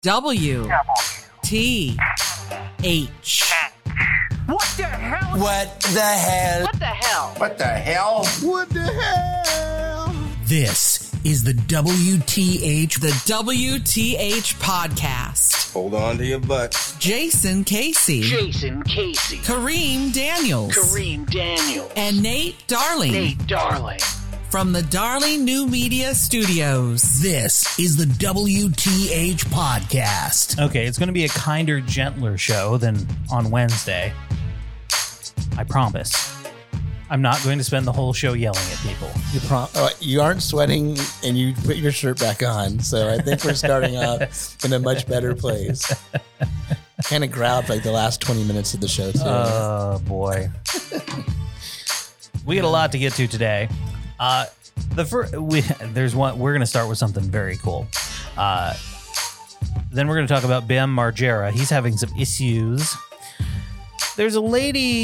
WTH. What the hell? What the hell? What the hell? What the hell? What the hell? This is the WTH. The WTH podcast. Hold on to your butts. Jason Casey. Jason Casey. Kareem Daniels. Kareem Daniels. And Nate Darling. Nate Darling. From the Darling New Media Studios. This is the WTH podcast. Okay, it's going to be a kinder, gentler show than on Wednesday. I promise. I'm not going to spend the whole show yelling at people. You aren't sweating and you put your shirt back on. So I think we're starting off in a much better place. Kind of growled like the last 20 minutes of the show, too. Oh, boy. We got a lot to get to today. There's one. We're going to start with something very cool. Then we're going to talk about Bam Margera. He's having some issues. There's a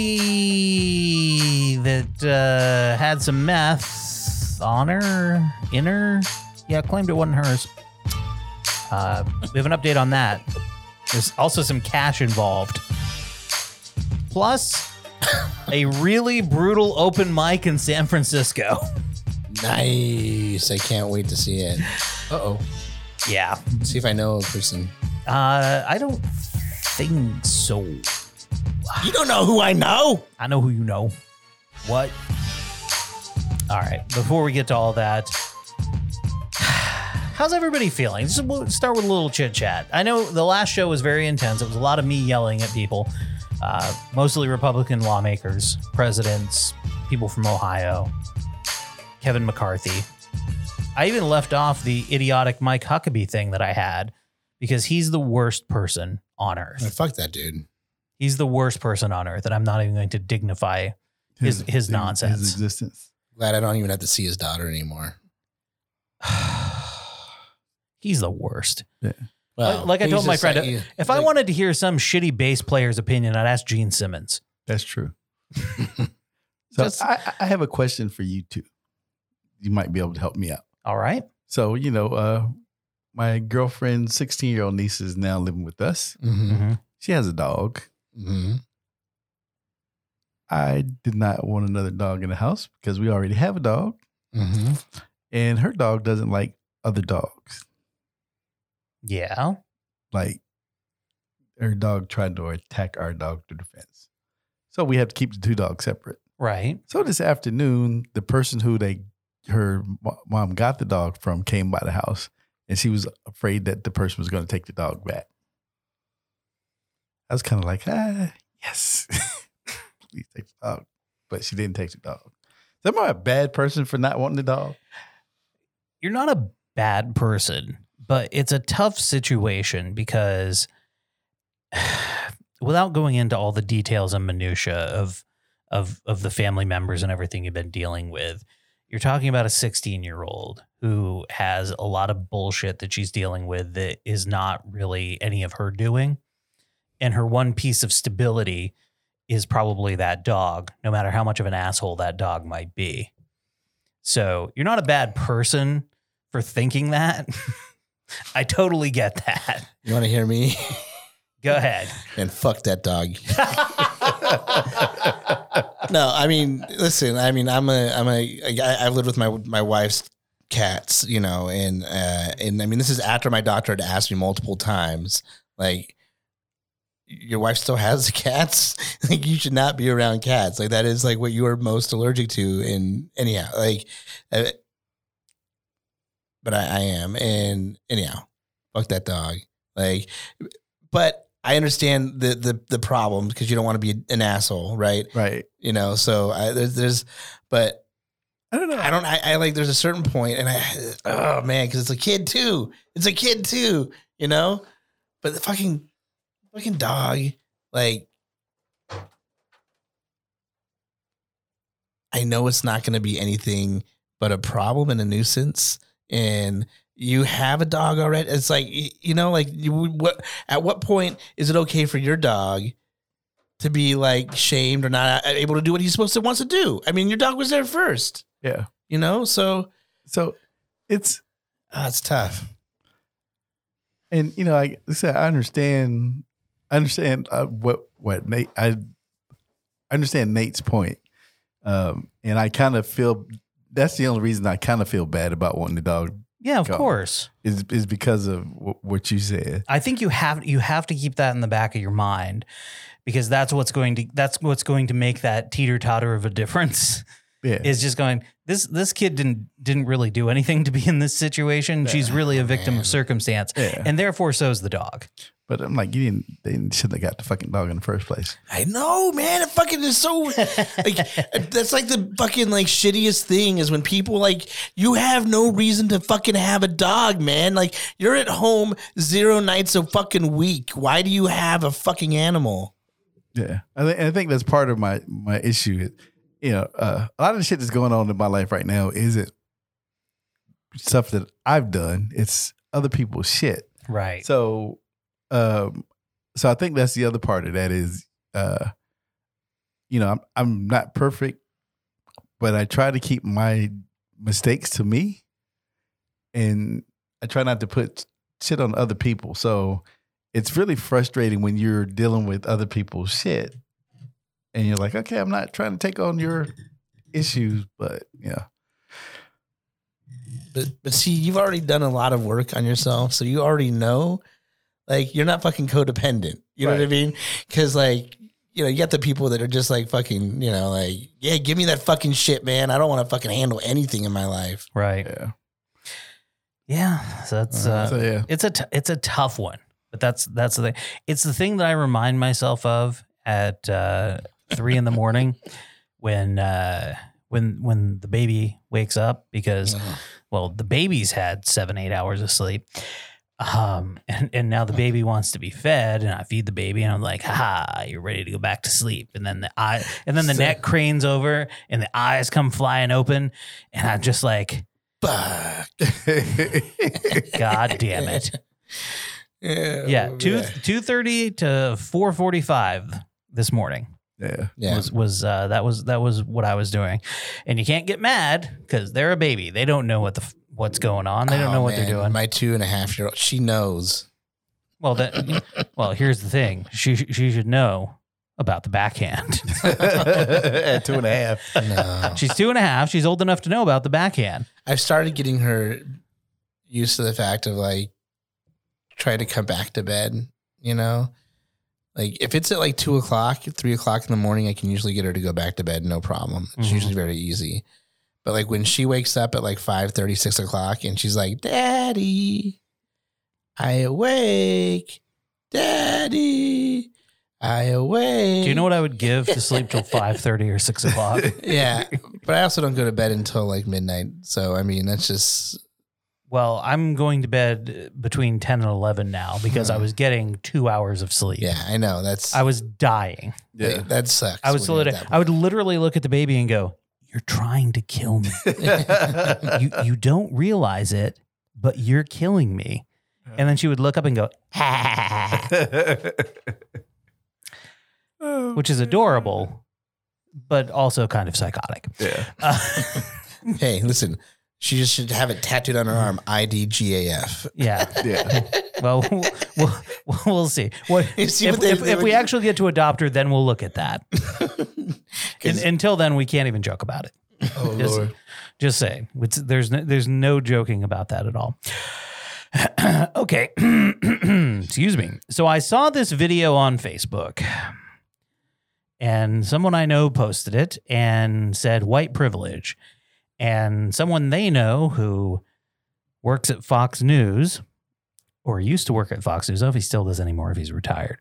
lady that had some meth on her, in her. Yeah, claimed it wasn't hers. We have an update on that. There's also some cash involved. Plus, a really brutal open mic in San Francisco. Nice. I can't wait to see it. Uh-oh. Yeah. See if I know a person. I don't think so. You don't know who I know? I know who you know. What? All right. Before we get to all that, how's everybody feeling? We'll start with a little chit chat. I know the last show was very intense. It was a lot of me yelling at people, mostly Republican lawmakers, presidents, people from Ohio, Kevin McCarthy. I even left off the idiotic Mike Huckabee thing that I had because he's the worst person on earth. Oh, fuck that dude. He's the worst person on earth, and I'm not even going to dignify his nonsense. His existence. Glad I don't even have to see his daughter anymore. He's the worst. Yeah. Well, like I told my friend, if I like, wanted to hear some shitty bass player's opinion, I'd ask Gene Simmons. That's true. So I have a question for you two. You might be able to help me out. All right. So, my girlfriend's 16-year-old niece is now living with us. Mm-hmm. She has a dog. Mm-hmm. I did not want another dog in the house because we already have a dog. Mm-hmm. And her dog doesn't like other dogs. Yeah. Like her dog tried to attack our dog through the fence. So we have to keep the two dogs separate. Right. So this afternoon, the person who her mom got the dog from came by the house, and she was afraid that the person was going to take the dog back. I was kind of like, yes, please take the dog. But she didn't take the dog. So am I a bad person for not wanting the dog? You're not a bad person, but it's a tough situation because without going into all the details and minutia of the family members and everything you've been dealing with, you're talking about a 16-year-old who has a lot of bullshit that she's dealing with that is not really any of her doing. And her one piece of stability is probably that dog, no matter how much of an asshole that dog might be. So you're not a bad person for thinking that. I totally get that. You want to hear me? Go ahead. And fuck that dog. No, I mean, listen, I mean, I've lived with my wife's cats, and I mean, this is after my doctor had asked me multiple times, like, your wife still has cats? Like, you should not be around cats. Like, that is like what you are most allergic to. And anyhow, like, but I am. And anyhow, fuck that dog. Like, but I understand the problem because you don't want to be an asshole, right? Right. So but I don't know. I like, there's a certain point and oh man, because it's a kid too. But the fucking dog, like, I know it's not going to be anything but a problem and a nuisance. And you have a dog already. It's like, at what point is it okay for your dog to be like shamed or not able to do what he's wants to do? I mean, your dog was there first. Yeah. So it's it's tough. And like I said, I understand what Nate. I understand Nate's point, and I kind of feel that's the only reason I kind of feel bad about wanting the dog. Yeah, of gone, course. is because of what you said. I think you have to keep that in the back of your mind, because that's what's going to make that teeter-totter of a difference. Yeah, Is just going, this kid didn't really do anything to be in this situation. She's really a victim of circumstance, and therefore so's the dog. but I'm like, they shouldn't have got the fucking dog in the first place. I know, man. It fucking is so like that's like the fucking like shittiest thing is when people like you have no reason to fucking have a dog, man. Like you're at home 0 nights a fucking week. Why do you have a fucking animal? Yeah, I think that's part of my issue. A lot of the shit that's going on in my life right now isn't stuff that I've done. It's other people's shit. Right. So I think that's the other part of that is, I'm not perfect, but I try to keep my mistakes to me, and I try not to put shit on other people. So it's really frustrating when you're dealing with other people's shit, and you're like, okay, I'm not trying to take on your issues, but yeah. But see, you've already done a lot of work on yourself, so you already know. Like, you're not fucking codependent. You know what I mean? Because, like, you got the people that are just like fucking, like, yeah, give me that fucking shit, man. I don't want to fucking handle anything in my life. Right. Yeah. Yeah. So that's, yeah. it's a tough one, but that's the thing. It's the thing that I remind myself of at 3 a.m. when the baby wakes up because, well, the baby's had 7-8 hours of sleep. And now the baby wants to be fed, and I feed the baby, and I'm like, ha, you're ready to go back to sleep. And then the neck cranes over and the eyes come flying open, and I'm just like, fuck. God damn it. Yeah. 2:30 to 4:45 this morning. Yeah. Was that was what I was doing. And you can't get mad because they're a baby. They don't know what's going on. They don't know what they're doing. My 2.5-year-old, she knows. Well, here's the thing. She should know about the backhand. At 2.5. No. She's 2.5. She's old enough to know about the backhand. I've started getting her used to the fact of like trying to come back to bed, Like if it's at like 2 o'clock, 3 o'clock in the morning, I can usually get her to go back to bed. No problem. It's usually very easy. But like when she wakes up at like 5:30, 6 o'clock and she's like, Daddy, I awake. Daddy, I awake. Do you know what I would give to sleep till 5:30 or 6 o'clock? Yeah. But I also don't go to bed until like midnight. So, I mean, that's just. Well, I'm going to bed between 10 and 11 now because I was getting 2 hours of sleep. Yeah, I know. I was dying. Yeah. That sucks. I would literally look at the baby and go, you're trying to kill me. you don't realize it, but you're killing me. And then she would look up and go, which is adorable, but also kind of psychotic. Yeah. Hey, listen. She just should have it tattooed on her arm, IDGAF. Yeah. Yeah. Well, we'll see. If we actually get to adopt her, then we'll look at that. Until then, we can't even joke about it. Oh, Lord. Just saying. There's no joking about that at all. Okay. Excuse me. So I saw this video on Facebook, and someone I know posted it and said white privilege. And someone they know who works at Fox News, or used to work at Fox News, I don't know if he still does anymore if he's retired,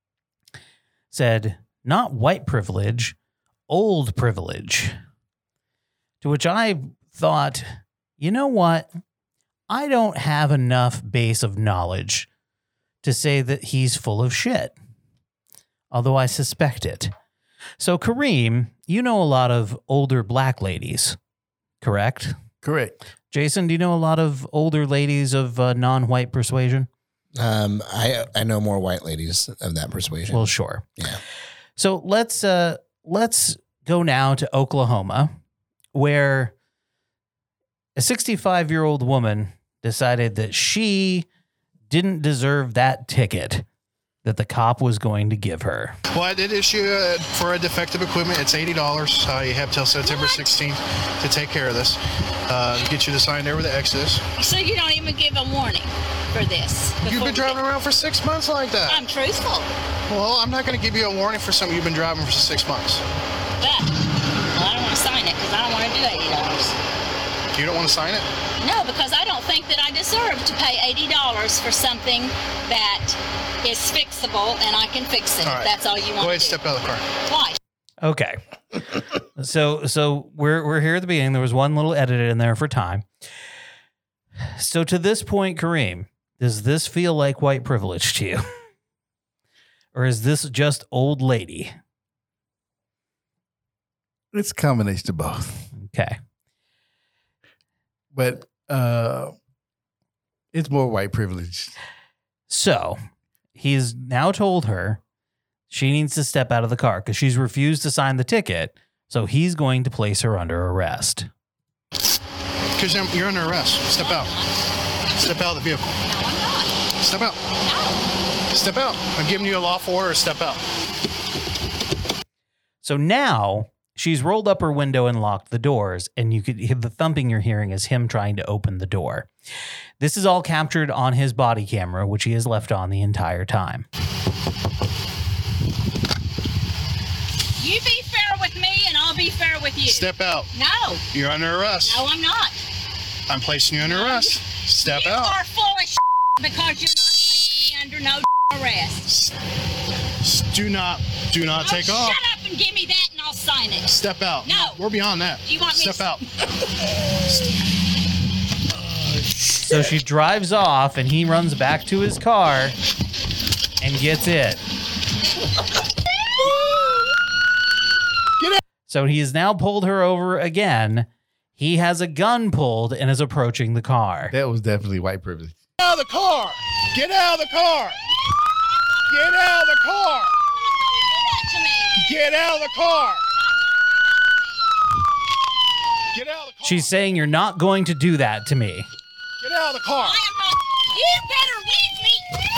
said, not white privilege, old privilege. To which I thought, you know what? I don't have enough base of knowledge to say that he's full of shit, although I suspect it. So, Kareem, you know a lot of older black ladies. Correct? Correct. Jason, do you know a lot of older ladies of non-white persuasion? I know more white ladies of that persuasion. Well, sure. Yeah. So let's go now to Oklahoma, where a 65-year-old woman decided that she didn't deserve that ticket that the cop was going to give her. Well, I did issue for a defective equipment. It's $80. You have till September 16th to take care of this. Get you to sign there with the Exodus. So you don't even give a warning for this? You've been driving around for 6 months like that. I'm truthful. Well, I'm not going to give you a warning for something you've been driving for 6 months. But, well, I don't want to sign it because I don't want to do $80. You don't want to sign it? No, because I don't think that I deserve to pay $80 for something that is fixable and I can fix it. All right. If that's all you want Go ahead, to do. step out of the car. Why? Okay. So we're here at the beginning. There was one little edit in there for time. So to this point, Kareem, does this feel like white privilege to you? Or is this just old lady? It's a combination of both. Okay. But it's more white privilege. So he's now told her she needs to step out of the car because she's refused to sign the ticket. So he's going to place her under arrest. Because you're under arrest. Step out. Step out of the vehicle. No, I'm not. Step out. No. Step out. I'm giving you a lawful order. Step out. So now she's rolled up her window and locked the doors, and you could hear the thumping you're hearing is him trying to open the door. This is all captured on his body camera, which he has left on the entire time. You be fair with me and I'll be fair with you. Step out. No. You're under arrest. No, I'm not. I'm placing you under arrest. Step you out. are full of because you're not placing me under no arrest. Do not take off. Shut up and give me that and I'll sign it. Step out. No. We're beyond that. Do you want me Step to- out. So she drives off, and he runs back to his car and gets it. So he has now pulled her over again. He has a gun pulled and is approaching the car. That was definitely white privilege. Get out of the car. Get out of the car. Get out of the car. Do that to me. Get out of the car. Get out of the car. She's saying, "You're not going to do that to me." Get out of the car. I am not. You better leave me.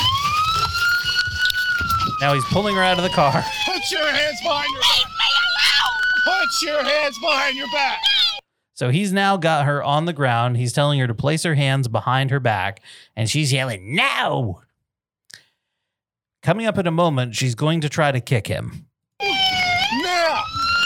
Now he's pulling her out of the car. Put your hands behind your Leave back. me alone. Put your hands behind your back. So he's now got her on the ground. He's telling her to place her hands behind her back, and she's yelling, "No!" Coming up in a moment, she's going to try to kick him. Now. I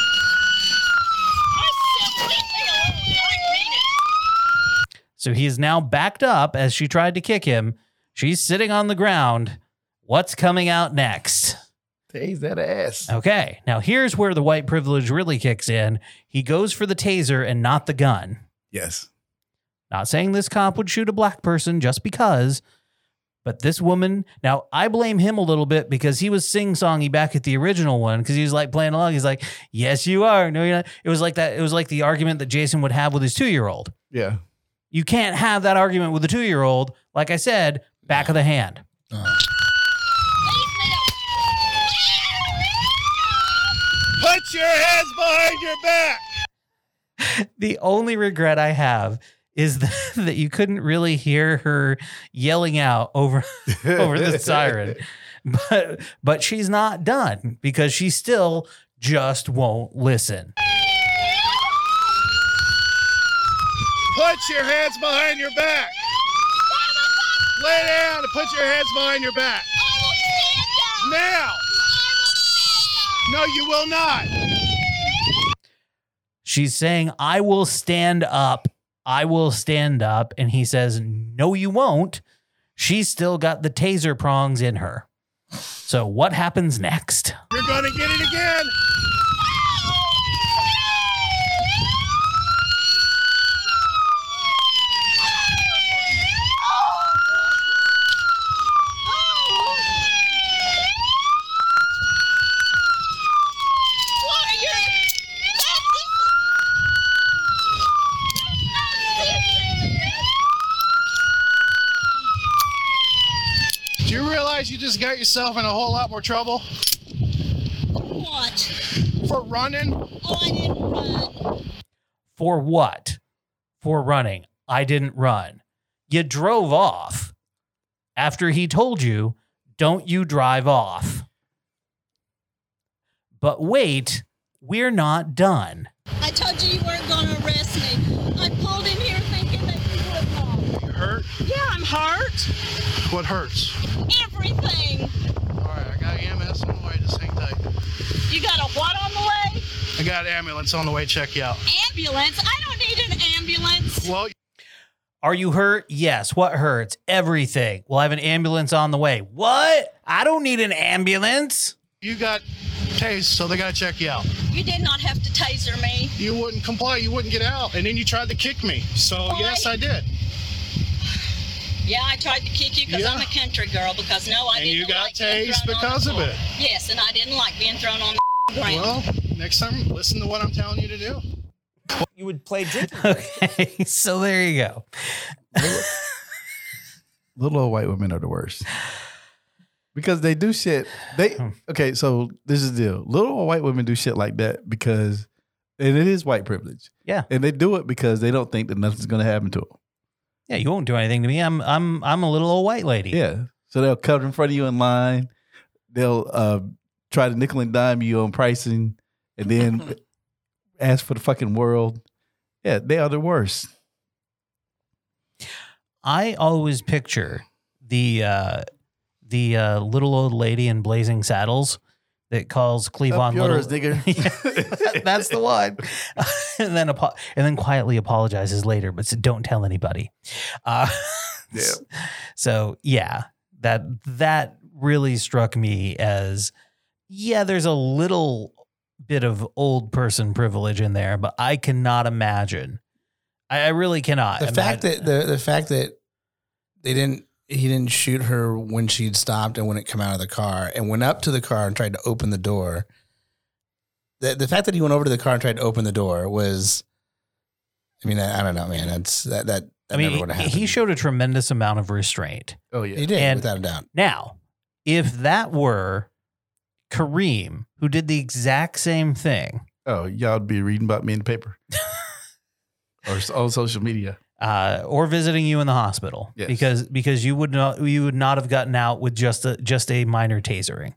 said leave me alone. I mean it. So he is now backed up as she tried to kick him. She's sitting on the ground. What's coming out next? Tase that ass. Okay, now here's where the white privilege really kicks in. He goes for the taser and not the gun. Yes. Not saying this cop would shoot a black person just because, but this woman, now I blame him a little bit because he was sing-songy back at the original one because he was like playing along. He's like, "Yes, you are. No, you're not." It was like that. It was like the argument that Jason would have with his 2-year-old. Yeah. You can't have that argument with a 2-year-old. Like I said, back of the hand. Leave me alone. Put your hands behind your back. The only regret I have is that you couldn't really hear her yelling out over the siren. But she's not done because she still just won't listen. Put your hands behind your back. Lay down and put your hands behind your back. Now. No, you will not. She's saying, "I will stand up. I will stand up." And he says, "No, you won't." She's still got the taser prongs in her. So what happens next? You're going to get it again. Do you realize you just got yourself in a whole lot more trouble What? for running? Oh, I didn't run. For what? For running. I didn't run. You drove off. after he told you, don't you drive off. But wait, we're not done. I told you you weren't going to arrest me. I pulled him here thinking that you would not. You hurt? Yeah, I'm hurt. What hurts? Everything. All right, I got EMS on the way. Just hang tight. You got a what on the way? I got ambulance on the way. Check you out. Ambulance? I don't need an ambulance. Well, Are you hurt? Yes. What hurts? Everything. We'll have an ambulance on the way. What? I don't need an ambulance. you got tased, so they got to check you out. You did not have to taser me. You wouldn't comply. You wouldn't get out. And then you tried to kick me. So, Why? yes, I did. Yeah, I tried to kick you because Yeah. I'm a country girl. Because no, I And didn't you got like being tased thrown on because the of floor. it. Yes, and I didn't like being thrown on the ground. Well, next time, listen to what I'm telling you to do. You would play drinking. Okay, so there you go. Little old white women are the worst. Because they do shit. Okay, so this is the deal. Little old white women do shit like that because, and it is white privilege. Yeah. And they do it because they don't think that nothing's going to happen to them. Yeah, you won't do anything to me. I'm a little old white lady. Yeah. So they'll cut in front of you in line. They'll try to nickel and dime you on pricing and then ask for the fucking world. Yeah, they are the worst. I always picture the little old lady in Blazing Saddles that calls Cleavon little. Yours, nigga. Yeah, that's the one. And then quietly apologizes later, but said, don't tell anybody. Yeah. So yeah, that really struck me as, yeah, there's a little bit of old person privilege in there, but I cannot imagine. I really cannot. The fact that he didn't shoot her when she'd stopped and wouldn't come out of the car and went up to the car and tried to open the door. The fact that he went over to the car and tried to open the door was, I mean, I don't know, man. That never would have happened. He showed a tremendous amount of restraint. Oh, yeah. He did, And- without a doubt. Now, if that were Kareem, who did the exact same thing, Oh, y'all would be reading about me in the paper or on social media. or visiting you in the hospital, Yes. because you would not have gotten out with just a minor tasering.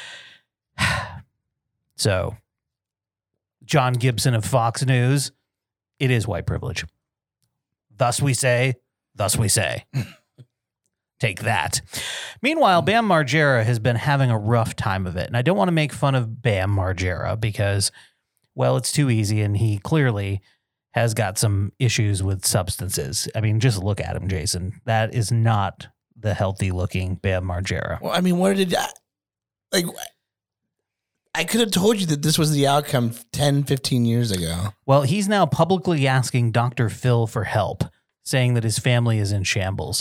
So, John Gibson of Fox News, it is white privilege. Thus we say, thus we say. Take that. Meanwhile, Bam Margera has been having a rough time of it. And I don't want to make fun of Bam Margera because, well, it's too easy. And he clearly has got some issues with substances. I mean, just look at him, Jason. That is not the healthy looking Bam Margera. Well, I mean, I could have told you that this was the outcome 10, 15 years ago. Well, he's now publicly asking Dr. Phil for help, saying that his family is in shambles.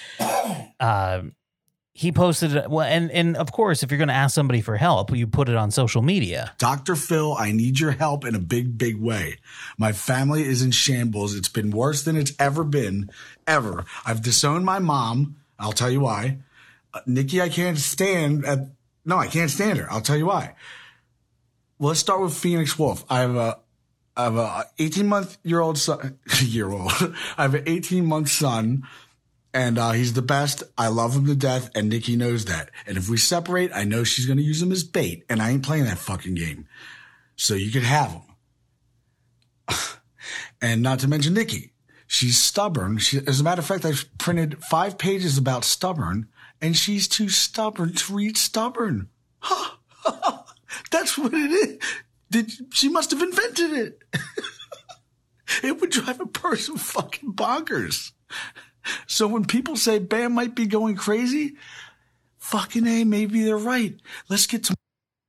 He posted, well, and of course, if you're going to ask somebody for help, you put it on social media. Dr. Phil, I need your help in a big, big way. My family is in shambles. It's been worse than it's ever been, ever. I've disowned my mom. I'll tell you why. Nikki, I can't stand her. I'll tell you why. Well, let's start with Phoenix Wolf. I have a 18-month-old son. I have an 18-month son. And he's the best. I love him to death, and Nikki knows that. And if we separate, I know she's going to use him as bait, and I ain't playing that fucking game. So you could have him. And not to mention Nikki. She's stubborn. As a matter of fact, I've printed 5 pages about stubborn, and she's too stubborn to read stubborn. That's what it is. She must have invented it. It would drive a person fucking bonkers. So when people say Bam might be going crazy, fucking A, maybe they're right. Let's get to...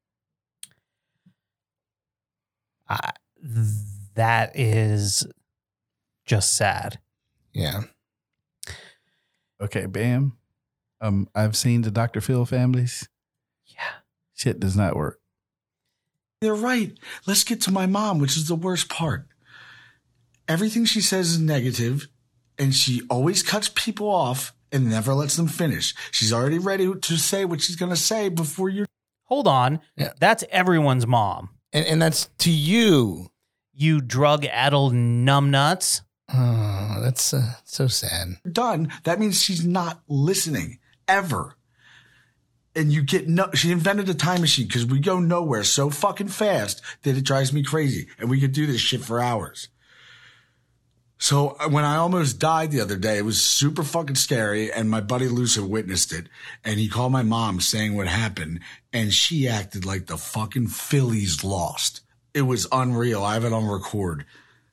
That is just sad. Yeah. Okay, Bam. I've seen the Dr. Phil families. Yeah. Shit does not work. They're right. Let's get to my mom, which is the worst part. Everything she says is negative. And she always cuts people off and never lets them finish. She's already ready to say what she's going to say before you're... Hold on. Yeah. That's everyone's mom. And that's to you. You drug-addled numbnuts. Oh, that's so sad. done. That means she's not listening. ever. And you get she invented a time machine because we go nowhere so fucking fast that it drives me crazy. And we could do this shit for hours. So when I almost died the other day, it was super fucking scary. And my buddy Lucia witnessed it. And he called my mom saying what happened. And she acted like the fucking Phillies lost. It was unreal. I have it on record.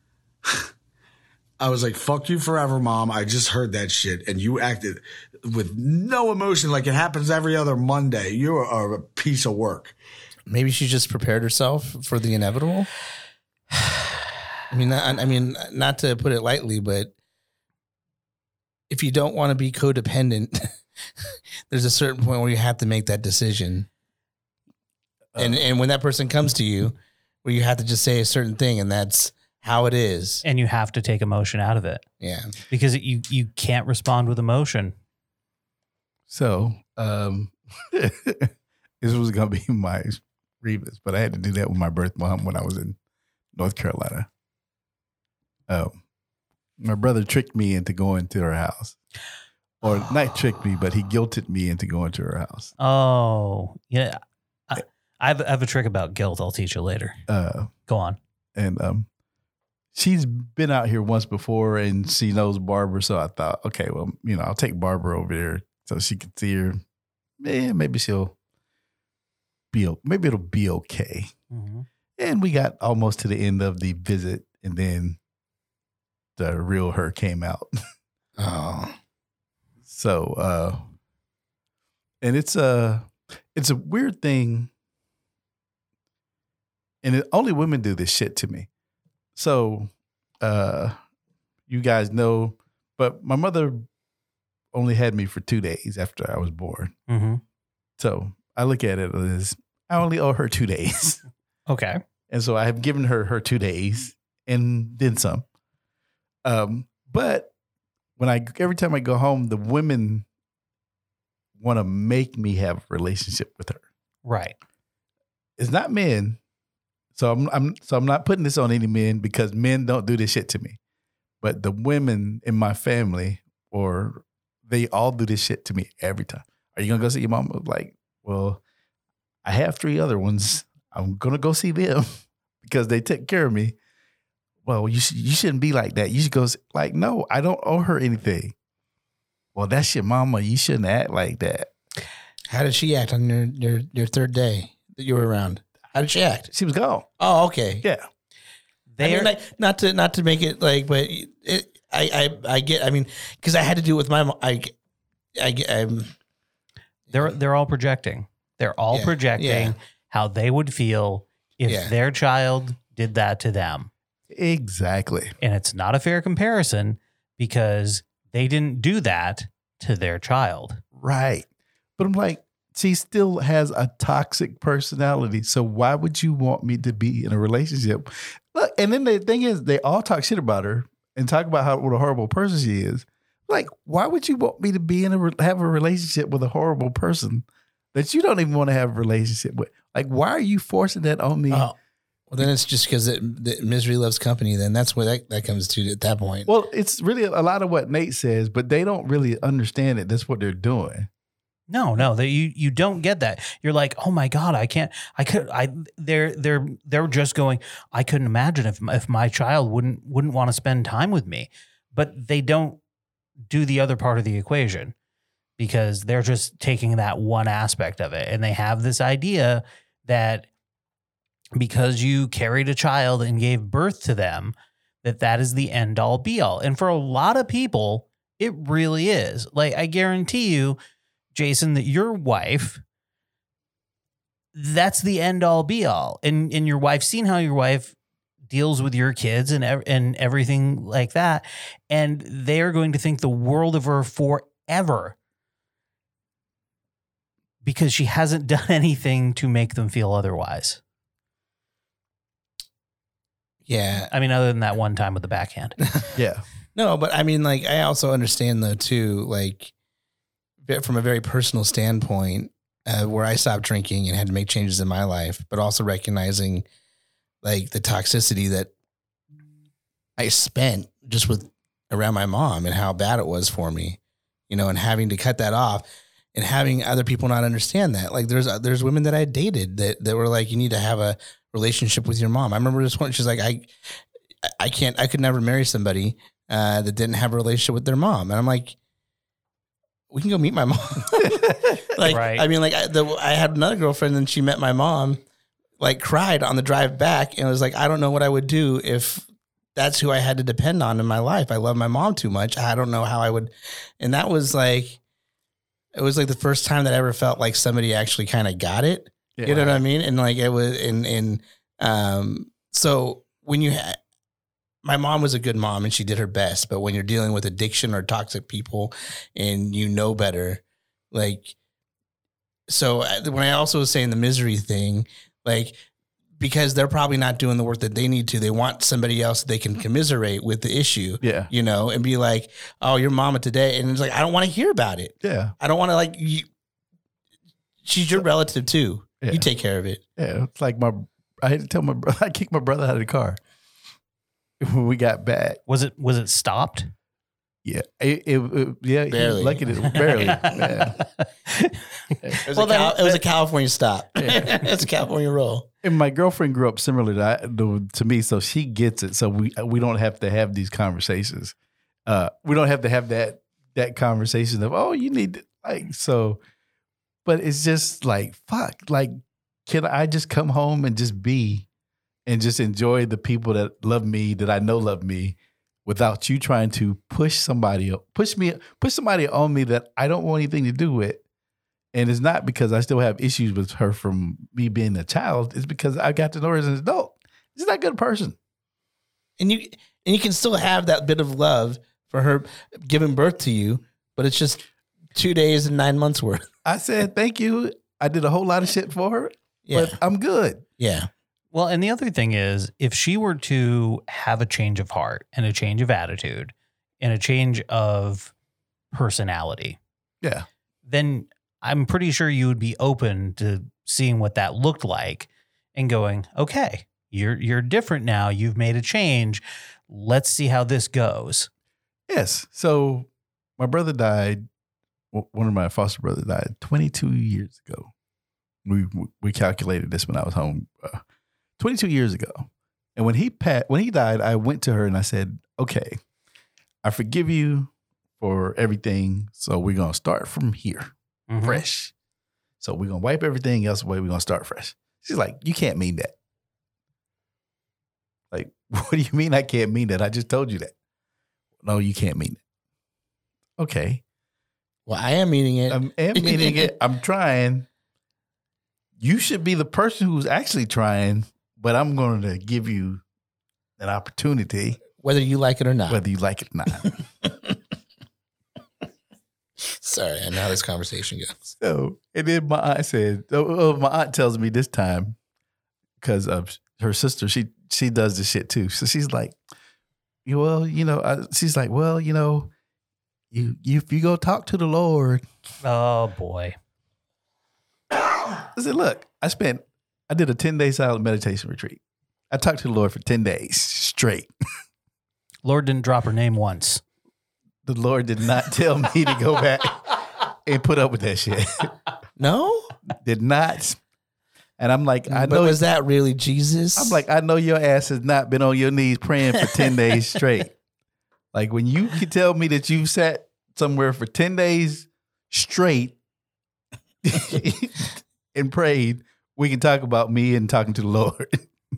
I was like, fuck you forever, Mom. I just heard that shit. And you acted with no emotion like it happens every other Monday. You're a piece of work. Maybe she just prepared herself for the inevitable. I mean, not to put it lightly, but if you don't want to be codependent, there's a certain point where you have to make that decision. And when that person comes to you, where you have to just say a certain thing, and that's how it is. And you have to take emotion out of it. Yeah. Because you can't respond with emotion. So this was going to be my grievance, but I had to do that with my birth mom when I was in North Carolina. My brother tricked me into going to her house. Or not tricked me, but he guilted me into going to her house. Oh, yeah. I have a trick about guilt I'll teach you later. Go on. And she's been out here once before and she knows Barbara. So I thought, okay, well, I'll take Barbara over there so she can see her. Maybe it'll be okay. Mm-hmm. And we got almost to the end of the visit and then the real her came out. Oh. So, and it's a weird thing. And only women do this shit to me. So, you guys know, but my mother only had me for 2 days after I was born. Mm-hmm. So I look at it as I only owe her 2 days. Okay. And so I have given her 2 days and then some. But every time I go home, the women want to make me have a relationship with her. Right. It's not men. So I'm not putting this on any men because men don't do this shit to me. But the women in my family, or they all do this shit to me every time. Are you going to go see your mom? Like, well, I have 3 other ones. I'm going to go see them because they take care of me. Well, you shouldn't be like that. You should go like, no, I don't owe her anything. Well, that's your mama. You shouldn't act like that. How did she act on your third day that you were around? How did she act? She was gone. Oh, okay. Yeah. Not to make it like, but I get. I mean, because I had to do it with my mom. They're all projecting. They're all projecting how they would feel if their child did that to them. Exactly. And it's not a fair comparison because they didn't do that to their child. Right. But I'm like, she still has a toxic personality. So why would you want me to be in a relationship? Look, and then the thing is, they all talk shit about her and talk about what a horrible person she is. Like, why would you want me to be have a relationship with a horrible person that you don't even want to have a relationship with? Like, why are you forcing that on me? Oh. Well, then it's just because misery loves company. Then that's where that comes to at that point. Well, it's really a lot of what Nate says, but they don't really understand it. That's what they're doing. No, you don't get that. You're like, oh my God, they're just going, I couldn't imagine if my child wouldn't want to spend time with me. But they don't do the other part of the equation because they're just taking that one aspect of it. And they have this idea that because you carried a child and gave birth to them, that is the end all be all. And for a lot of people, it really is. Like, I guarantee you, Jason, that your wife, that's the end all be all. And your wife's seen how your wife deals with your kids and everything like that. And they are going to think the world of her forever because she hasn't done anything to make them feel otherwise. Yeah. I mean, other than that one time with the backhand. Yeah. No, but I mean, like, I also understand though too, like from a very personal standpoint, where I stopped drinking and had to make changes in my life, but also recognizing like the toxicity that I spent just with around my mom and how bad it was for me, and having to cut that off. and having other people not understand that. Like there's women that I dated that were like, you need to have a relationship with your mom. I remember this one. She's like, I could never marry somebody that didn't have a relationship with their mom. And I'm like, we can go meet my mom. Like, Right. I mean, like I had another girlfriend and she met my mom, like cried on the drive back and was like, I don't know what I would do if that's who I had to depend on in my life. I love my mom too much. I don't know how I would. And that was like, it was like the first time that I ever felt like somebody actually kind of got it. Yeah. You know what I mean? And like it was so when my mom was a good mom and she did her best, but when you're dealing with addiction or toxic people and you know better, like, so when I also was saying the misery thing, like, because they're probably not doing the work that they need to, they want somebody else that they can commiserate with the issue, you know, and be like, oh, your mama today. And it's like, I don't want to hear about it. Yeah. I don't want to like, she's your relative too. Yeah. You take care of it. Yeah. It's like I had to tell my brother, I kicked my brother out of the car when we got back. Was it stopped? Yeah. Yeah. Barely. Lucky it barely. Yeah. It was a California stop. It's a California roll. And my girlfriend grew up similar to me, so she gets it. So we don't have to have these conversations. We don't have to have that conversation of, oh, you need to, like, so. But it's just like, fuck. Like, can I just come home and just be and just enjoy the people that love me, that I know love me, without you trying to push somebody on me that I don't want anything to do with. And it's not because I still have issues with her from me being a child. It's because I got to know her as an adult. She's not a good person. And you can still have that bit of love for her giving birth to you, but it's just 2 days and 9 months worth. I said, thank you. I did a whole lot of shit for her, but I'm good. Yeah. Well, and the other thing is, if she were to have a change of heart and a change of attitude and a change of personality, then I'm pretty sure you would be open to seeing what that looked like and going, okay, you're different now. You've made a change. Let's see how this goes. Yes. So my brother died. One of my foster brothers died 22 years ago. We calculated this when I was home. 22 years ago. And when he died, I went to her and I said, okay, I forgive you for everything. So we're going to start from here, fresh. So we're going to wipe everything else away. We're going to start fresh. She's like, you can't mean that. Like, what do you mean I can't mean that? I just told you that. No, you can't mean it. Okay. Well, I am meaning it. I am meaning it. I'm trying. You should be the person who's actually trying, but I'm going to give you an opportunity. Whether you like it or not. Whether you like it or not. Sorry, I know how this conversation goes. So, and then my aunt said, my aunt tells me this time, because of her sister, she does this shit too. So she's like, well, she's like, well, if you go talk to the Lord. Oh, boy. I said, look, I did a 10-day silent meditation retreat. I talked to the Lord for 10 days straight. Lord didn't drop her name once. The Lord did not tell me to go back and put up with that shit. No? Did not. And I'm like, I know. But was that really Jesus? I'm like, I know your ass has not been on your knees praying for 10 days straight. Like, when you can tell me that you sat somewhere for 10 days straight and prayed, we can talk about me and talking to the Lord.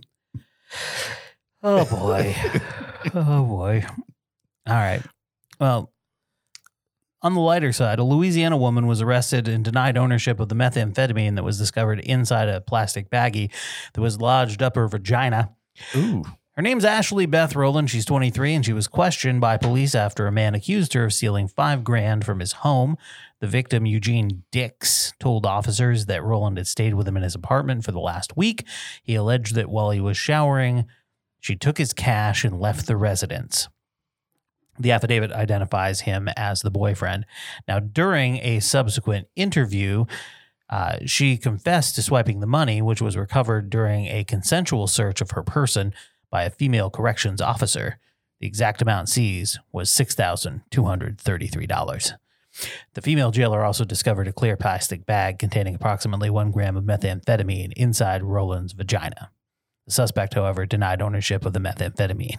Oh, boy. Oh, boy. All right. Well, on the lighter side, a Louisiana woman was arrested and denied ownership of the methamphetamine that was discovered inside a plastic baggie that was lodged up her vagina. Ooh. Her name's Ashley Beth Rowland. She's 23, and she was questioned by police after a man accused her of stealing $5,000 from his home. The victim, Eugene Dix, told officers that Rowland had stayed with him in his apartment for the last week. He alleged that while he was showering, she took his cash and left the residence. The affidavit identifies him as the boyfriend. Now, during a subsequent interview, she confessed to swiping the money, which was recovered during a consensual search of her person by a female corrections officer. The exact amount seized was $6,233. The female jailer also discovered a clear plastic bag containing approximately 1 gram of methamphetamine inside Roland's vagina. The suspect, however, denied ownership of the methamphetamine.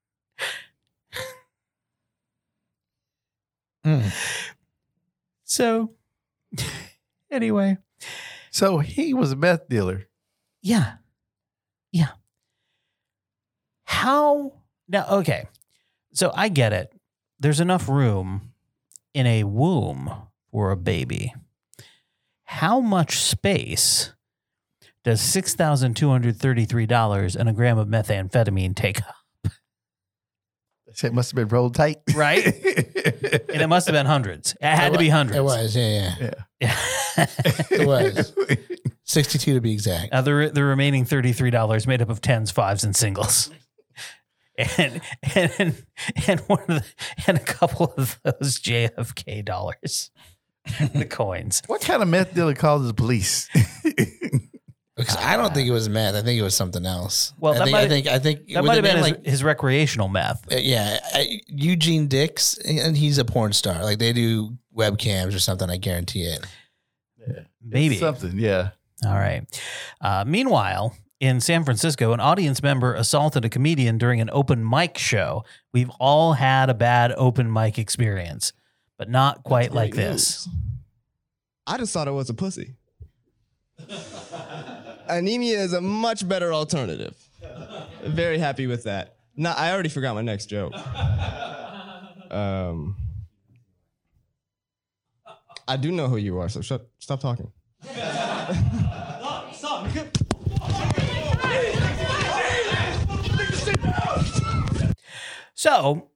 So, anyway. So he was a meth dealer. Yeah. Yeah. How? Now, okay. So I get it. There's enough room in a womb for a baby. How much space does $6,233 and a gram of methamphetamine take up? It must have been rolled tight. Right? And it must have been hundreds. It had to be hundreds. It was, yeah. It was. 62 to be exact. The remaining $33 made up of tens, fives, and singles. And one of and a couple of those JFK dollars, the coins. What kind of meth dealer calls the police? Because I don't think it was meth. I think it was something else. Well, I think that might have been his recreational meth. Eugene Dix, and he's a porn star. Like they do webcams or something. I guarantee it. Yeah. Maybe something. Yeah. All right. Meanwhile, in San Francisco, an audience member assaulted a comedian during an open mic show. We've all had a bad open mic experience, but not quite like this. I just thought it was a pussy. Anemia is a much better alternative. Very happy with that. No, I already forgot my next joke. I do know who you are, so stop talking. So,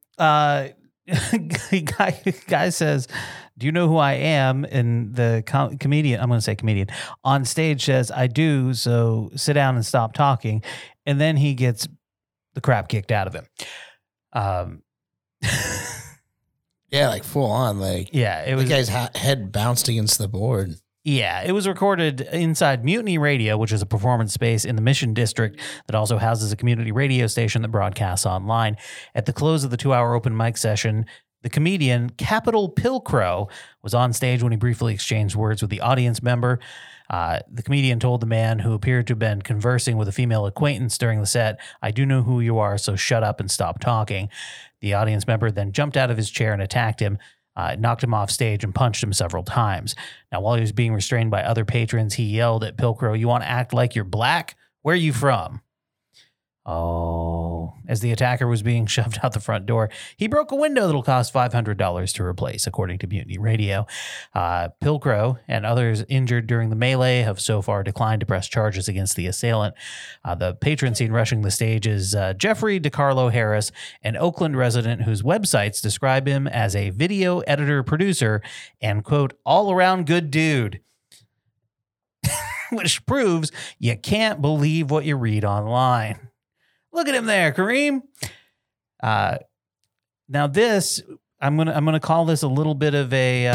guy says, "Do you know who I am?" And the comedian, I'm going to say comedian, on stage says, "I do, so sit down and stop talking." And then he gets the crap kicked out of him. Yeah, like full on. Like, yeah, it was. The guy's head bounced against the board. Yeah, it was recorded inside Mutiny Radio, which is a performance space in the Mission District that also houses a community radio station that broadcasts online. At the close of the 2-hour open mic session, the comedian Capital Pilcrow was on stage when he briefly exchanged words with the audience member. The comedian told the man, who appeared to have been conversing with a female acquaintance during the set, "I do know who you are, so shut up and stop talking." The audience member then jumped out of his chair and attacked him. Knocked him off stage and punched him several times. Now, while he was being restrained by other patrons, he yelled at Pilcrow, "You want to act like you're black? Where are you from?" Oh, as the attacker was being shoved out the front door, he broke a window that'll cost $500 to replace, according to Mutiny Radio. Pilcrow and others injured during the melee have so far declined to press charges against the assailant. The patron seen rushing the stage is Jeffrey DeCarlo Harris, an Oakland resident whose websites describe him as a video editor producer and, quote, all-around good dude. Which proves you can't believe what you read online. Look at him there, Kareem. Now this, I'm gonna call this a little bit of a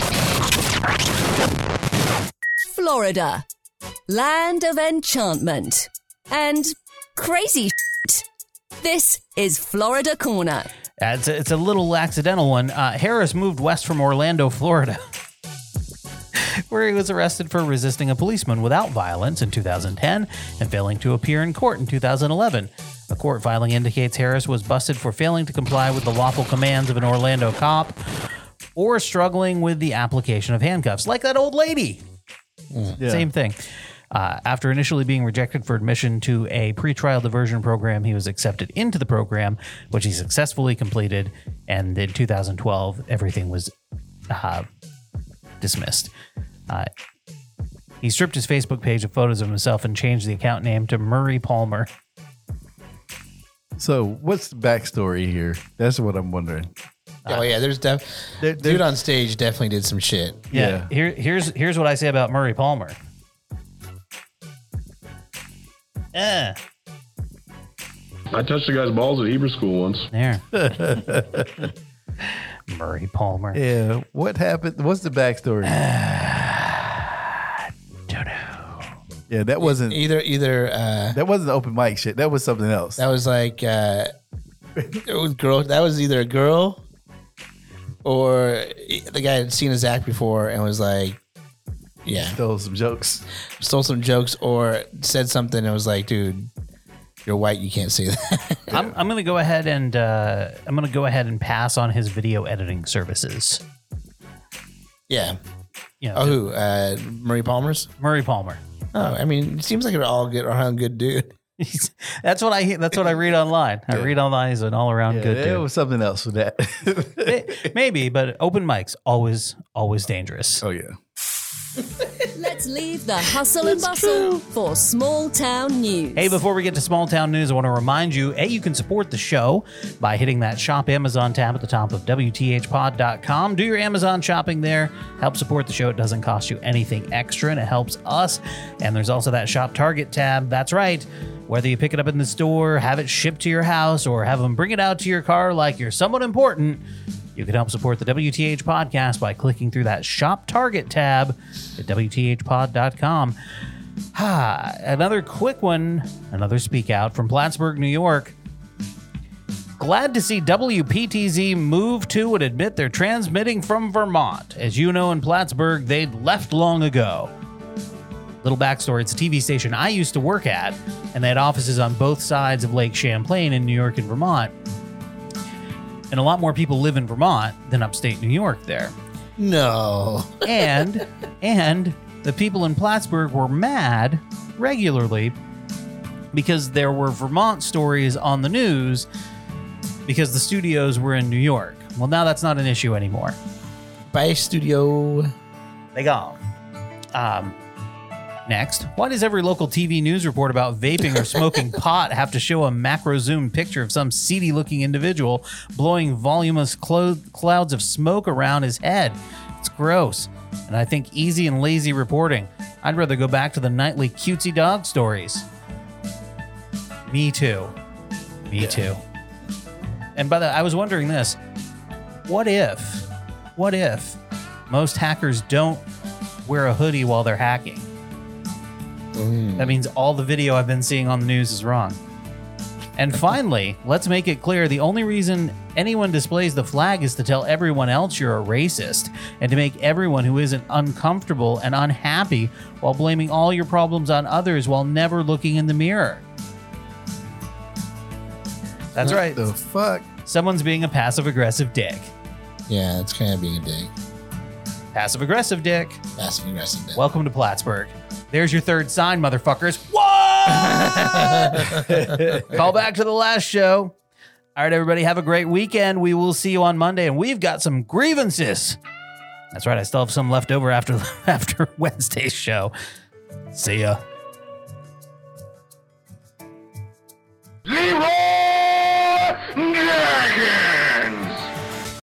Florida, land of enchantment and crazy shit. This is Florida Corner. It's a little accidental one. Harris moved west from Orlando, Florida, where he was arrested for resisting a policeman without violence in 2010 and failing to appear in court in 2011. A court filing indicates Harris was busted for failing to comply with the lawful commands of an Orlando cop or struggling with the application of handcuffs, like that old lady. Yeah. Same thing. After initially being rejected for admission to a pretrial diversion program, he was accepted into the program, which he successfully completed. And in 2012, everything was dismissed. He stripped his Facebook page of photos of himself and changed the account name to Murray Palmer. So what's the backstory here? That's what I'm wondering. Oh yeah, there's dude on stage definitely did some shit. Yeah. Here's what I say about Murray Palmer. I touched the guy's balls at Hebrew school once. There. Murray Palmer. Yeah. What happened? What's the backstory? Don't know. Yeah, that wasn't either. That wasn't open mic shit. That was something else. That was like it was girl. That was either a girl Or the guy had seen his act before and was like, yeah. Stole some jokes. Or said something and was like, dude, you're white, you can't say that. I'm going to go ahead and pass on his video editing services. Yeah. You know, Oh, who? Murray Palmer's? Murray Palmer. Oh, I mean, it seems like an all get around good dude. That's what I read online. I read online he's an all around good dude. There was something else with that. Maybe, but open mics always dangerous. Oh yeah. Let's leave the hustle and bustle for small town news. Hey, before we get to small town news, I want to remind you, you can support the show by hitting that Shop Amazon tab at the top of WTHpod.com. Do your Amazon shopping there. Help support the show. It doesn't cost you anything extra, and it helps us. And there's also that Shop Target tab. That's right. Whether you pick it up in the store, have it shipped to your house, or have them bring it out to your car like you're someone important, you can help support the WTH podcast by clicking through that Shop Target tab at WTHpod.com. Another quick one, another speak out from Plattsburgh, New York. Glad to see WPTZ move to and admit they're transmitting from Vermont. As you know, in Plattsburgh, they'd left long ago. Little backstory, it's a TV station I used to work at, and they had offices on both sides of Lake Champlain in New York and Vermont. And a lot more people live in Vermont than upstate New York there. No. and the people in Plattsburgh were mad regularly because there were Vermont stories on the news because the studios were in New York. Well, now that's not an issue anymore. Bye, studio. They gone. Next, why does every local TV news report about vaping or smoking pot have to show a macro zoom picture of some seedy-looking individual blowing voluminous clouds of smoke around his head? It's gross, and I think easy and lazy reporting. I'd rather go back to the nightly cutesy dog stories. Me too. Me too. And by the way, I was wondering this. What if most hackers don't wear a hoodie while they're hacking? That means all the video I've been seeing on the news is wrong. And finally, let's make it clear, the only reason anyone displays the flag is to tell everyone else you're a racist and to make everyone who isn't uncomfortable and unhappy while blaming all your problems on others while never looking in the mirror. That's right. What the fuck? Someone's being a passive-aggressive dick. Yeah, it's kind of being a dick. Passive-aggressive dick. Passive-aggressive dick. Welcome to Plattsburgh. There's your third sign, motherfuckers. What? Call back to the last show. All right, everybody, have a great weekend. We will see you on Monday, and we've got some grievances. That's right, I still have some left over after Wednesday's show. See ya.